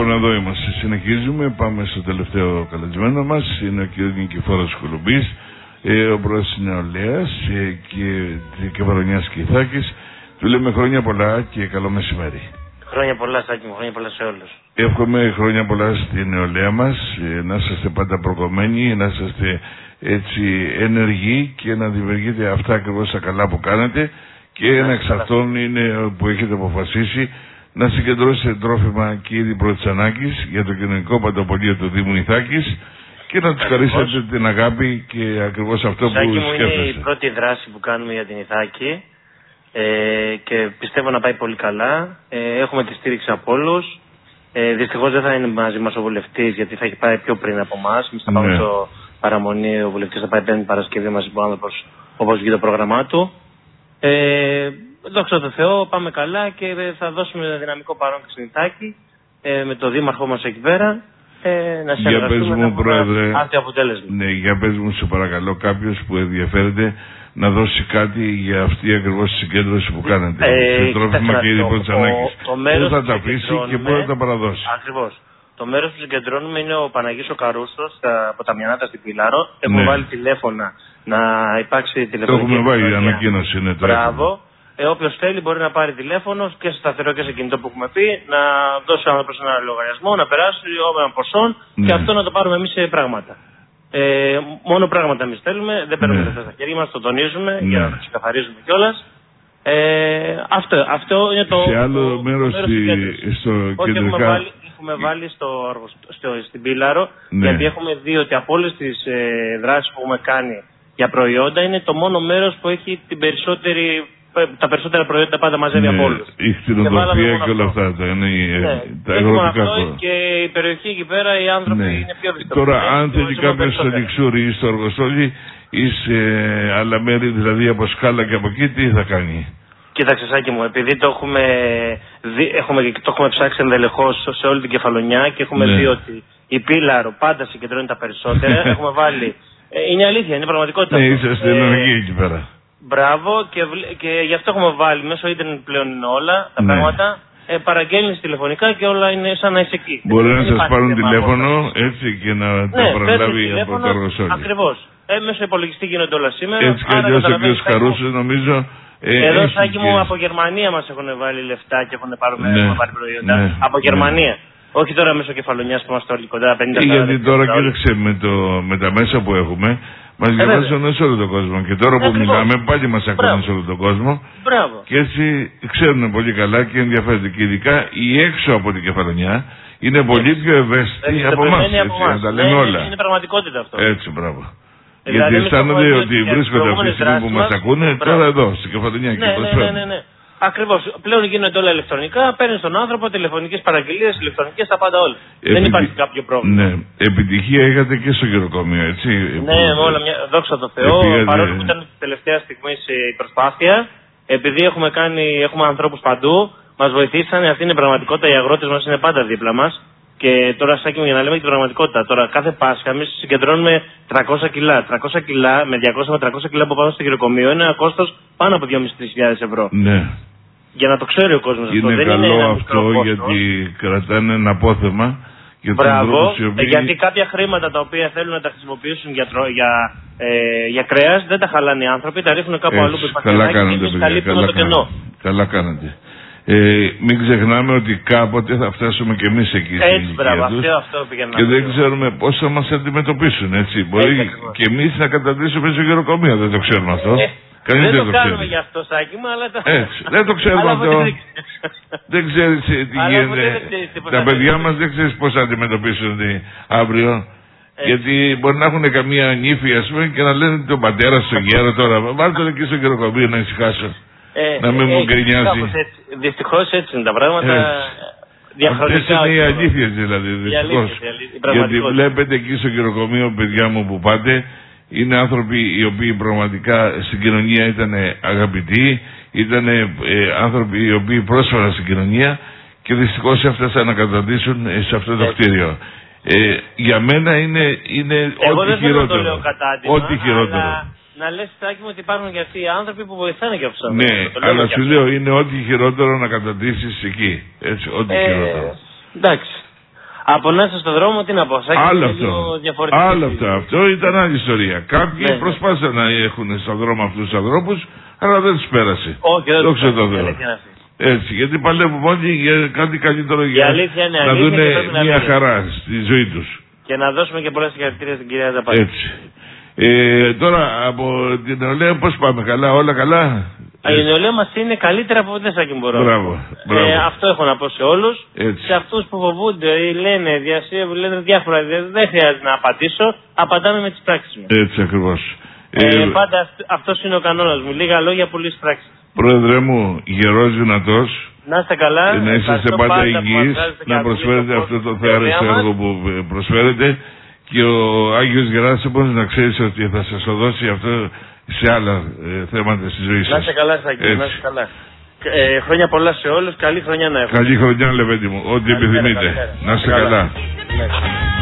Λοιπόν, εδώ είμαστε. Συνεχίζουμε. Πάμε στο τελευταίο καλεσμένο μας. Είναι ο κ. Νικηφόρος Κουλουμπής, ο πρόεδρος της Νεολαίας και Κεφαλονιάς και Ιθάκης. Του λέμε χρόνια πολλά και καλό μεσημέρι. Χρόνια πολλά, Σάκη μου, χρόνια πολλά σε όλους. Εύχομαι χρόνια πολλά στη νεολαία μας, να είστε πάντα προκομμένοι, να είστε έτσι ενεργοί και να δημιουργείτε αυτά ακριβώς τα καλά που κάνετε και ένα εξ αυτών είναι που έχετε αποφασίσει να συγκεντρώσετε τρόφιμα και είδη πρώτης ανάγκης για το κοινωνικό παντοπολείο του Δήμου Ιθάκης και να τους χαρίσετε την αγάπη και ακριβώς αυτό που σκέφτεστε. Είναι η πρώτη δράση που κάνουμε για την Ιθάκη και πιστεύω να πάει πολύ καλά. Έχουμε τη στήριξη από όλους. Δυστυχώς δεν θα είναι μαζί μας ο βουλευτής γιατί θα έχει πάει πιο πριν από εμάς. Εμείς θα πάμε στο παραμονή, ο βουλευτής θα πάει πέμπτη Παρασκευή μαζί με τον άνθρωπος όπως βγει το πρόγραμμά του. Δόξα τω Θεώ, πάμε καλά και θα δώσουμε δυναμικό παρόν και στην Ιθάκη με το δήμαρχό μας εκεί πέρα. Να συνεργαστούμε να έχουμε άρτιο αποτέλεσμα. Ναι, για πες μου σε παρακαλώ κάποιος που ενδιαφέρεται να δώσει κάτι για αυτή ακριβώς τη συγκέντρωση που κάνετε. Σε τρόφιμα και είδη πρώτης ανάγκης. Πού θα τα αφήσει και πού θα τα παραδώσει. Ακριβώς. Το μέρος που συγκεντρώνουμε είναι ο Παναγής ο Καρούστος από τα Μιανάτα στην Πιλάρο. Έχουμε βάλει τηλέφωνα να υπάρξει τηλεφωνική. Το έχουμε βάλει, η ανακοίνωση είναι τώρα. Μπράβο. Όποιος θέλει μπορεί να πάρει τηλέφωνο και σε σταθερό και σε κινητό που έχουμε πει, να δώσει ένα προσωπικό λογαριασμό, να περάσει ένα ποσό και αυτό να το πάρουμε εμείς σε πράγματα. Μόνο πράγματα εμείς θέλουμε, δεν παίρνουμε λεφτά στα χέρια μας, το τονίζουμε για να το ξεκαθαρίζουμε κιόλας. Αυτό είναι το. Σε άλλο μέρος στο κεντρικά. Έχουμε βάλει στην Πίλαρο, γιατί έχουμε δει ότι από όλες τις δράσεις που έχουμε κάνει για προϊόντα είναι το μόνο μέρος που έχει τα περισσότερα προϊόντα πάντα μαζεύει από όλους. Η κτηνοτροφία και όλα αυτά. Τα αγροτικά αυτό και η περιοχή εκεί πέρα οι άνθρωποι είναι πιο δύσκολοι. Τώρα, αν θέλει κάποιος στο Λιξούρι ή στο Αργοστόλι ή σε άλλα μέρη, δηλαδή από Σκάλα και από εκεί, τι θα κάνει? Κοίταξε, Σάκη μου, επειδή το έχουμε ψάξει ενδελεχώς σε όλη την Κεφαλονιά και έχουμε δει ότι η Πίλαρο πάντα συγκεντρώνει τα περισσότερα. Έχουμε βάλει. Είναι αλήθεια, είναι πραγματικότητα. Ναι, είσαστε ενεργοί εκεί πέρα. Μπράβο, και γι' αυτό έχουμε βάλει μέσω ίντερνετ πλέον είναι όλα τα πράγματα. Παραγγέλνεις τηλεφωνικά και όλα είναι σαν να είσαι εκεί. Μπορεί να σας πάρουν τηλέφωνο έτσι και να τα προλάβει από το Αργοστόλι. Ακριβώς. Μέσω υπολογιστή γίνονται όλα σήμερα. Έτσι κι αλλιώς ο κ. Καρούσος νομίζω. Εδώ, Σάκη μου, από Γερμανία μας έχουν βάλει λεφτά και έχουν πάρει προϊόντα. Από Γερμανία. Όχι τώρα μέσω Κεφαλονιάς που είμαστε όλοι κοντά 50. Γιατί τώρα κοίταξε με τα μέσα που έχουμε, μας διαβάζουν σε όλο τον κόσμο. Και τώρα που μιλάμε πάλι μας ακούνε σε όλο τον κόσμο. Μπράβο. Και έτσι ξέρουν πολύ καλά και ενδιαφέρονται. Και ειδικά οι έξω από την Κεφαλονιά είναι πολύ πιο ευαίσθητοι από εμάς. Να τα λέμε όλα. Είναι πραγματικότητα αυτό. Έτσι, μπράβο. Γιατί αισθάνονται ότι βρίσκονται αυτή τη στιγμή που μας ακούνε τώρα εδώ, στην Κεφαλονιά και προσφέρουν. Ναι. Ακριβώς. Πλέον γίνονται όλα ηλεκτρονικά. Παίρνεις τον άνθρωπο, τηλεφωνικές παραγγελίες, ηλεκτρονικές, τα πάντα όλα. Δεν υπάρχει κάποιο πρόβλημα. Ναι. Επιτυχία είχατε και στο γεροκομείο, έτσι. Ναι, όλα δόξα τω Θεώ. Παρόλο που ήταν τελευταία στιγμή η προσπάθεια, επειδή έχουμε ανθρώπους παντού, μας βοηθήσανε. Αυτή είναι η πραγματικότητα. Οι αγρότες μας είναι πάντα δίπλα μας. Και τώρα, Σάκη μου, για να λέμε και την πραγματικότητα. Τώρα, κάθε Πάσχα εμείς συγκεντρώνουμε 300 κιλά. 300 κιλά με 200 με 300 κιλά που πάμε στο γεροκομείο είναι ένα κόστος πάνω από 2.500-3.000 ευρώ. Ναι. Για να το ξέρει ο κόσμος αυτό. Είναι καλό αυτό γιατί κρατάνε ένα απόθεμα. Μπράβο, γιατί κάποια χρήματα τα οποία θέλουν να τα χρησιμοποιήσουν για κρέας δεν τα χαλάνε οι άνθρωποι, τα ρίχνουν κάπου αλλού που υπάρχει. Καλά κάνετε, καλά κάνετε. Μην ξεχνάμε ότι κάποτε θα φτάσουμε και εμείς εκεί. Έτσι, μπράβο, αυτό πήγαινε. Και δεν ξέρουμε πώς θα μας αντιμετωπίσουν, έτσι. Μπορεί και εμείς να καταντήσουμε στο γεροκομείο, δεν το ξέρουμε αυτό. Δεν το κάνουμε γι' αυτό, Σάκη μου, αλλά δεν το ξέρουμε αυτό. Δεν ξέρεις τι γίνεται. Τα παιδιά μας δεν ξέρεις πώς θα αντιμετωπίσουν αύριο. Γιατί μπορεί να έχουν καμία νύφη, ας πούμε, και να λένε τον πατέρα στο γέρο τώρα. Βάλτε τον εκεί στο γεροκομείο να ησυχάσω. Να μην μου γκρινιάζει. Δυστυχώς έτσι είναι τα πράγματα. Διαχρονικά. Αυτές είναι οι αλήθειες δηλαδή. Δυστυχώς. Γιατί βλέπετε εκεί στο γεροκομείο, παιδιά μου, που πάτε. Είναι άνθρωποι οι οποίοι πραγματικά στην κοινωνία ήταν αγαπητοί, ήταν άνθρωποι οι οποίοι πρόσφεραν στην κοινωνία και δυστυχώς έφτασαν να καταντήσουν σε αυτό το κτίριο. Για μένα είναι ό,τι χειρότερο. Ό,τι χειρότερο. Να λες, Σάκη μου, ότι υπάρχουν και αυτοί οι άνθρωποι που βοηθάνε και αυτούς. Ναι, αλλά σου λέω είναι ό,τι χειρότερο να καταντήσεις εκεί. Έτσι, ό,τι χειρότερο. Εντάξει. Από να είστε στον δρόμο, τι να πω. Άλλο αυτό. Αυτό ήταν άλλη ιστορία. Κάποιοι προσπάθησαν να έχουν στον δρόμο αυτούς τους ανθρώπους, αλλά δεν τους πέρασε. Όχι, δεν τους πέρασε. Έτσι, γιατί παλεύουμε όλοι για κάτι καλύτερο για να δουν μια χαρά στη ζωή τους. Και να δώσουμε και πολλά συγχαρητήρια στην κυρία Ζαπάτη. Έτσι. Τώρα από την νεολαία πώς πάμε, καλά, όλα καλά? Η νεολαία μας είναι καλύτερα από ποτέ, Σάκη, μπορώ. Μπράβο. Αυτό έχω να πω σε όλους. Σε αυτούς που φοβούνται ή λένε διάφορα, δεν χρειάζεται να απαντήσω. Απαντάμε με τις πράξεις μου. Έτσι ακριβώς. Πάντα αυτός είναι ο κανόνας μου. Λίγα λόγια, πολλές πράξεις. Πρόεδρε μου, γερός, δυνατός. Να είστε καλά. Να είσαστε πάντα υγιείς, να προσφέρετε αυτό το θεάρεστο έργο που προσφέρετε. Και ο Άγιος Γεράσιμος να ξέρεις ότι θα σας το δώσει αυτό σε άλλα θέματα στη ζωή σας. Να είστε καλά, Σάκη, να είστε καλά. Χρόνια πολλά σε όλους, καλή χρονιά να έχουμε. Καλή χρονιά, Λεβέντη μου, ό,τι επιθυμείτε. Να είστε καλά.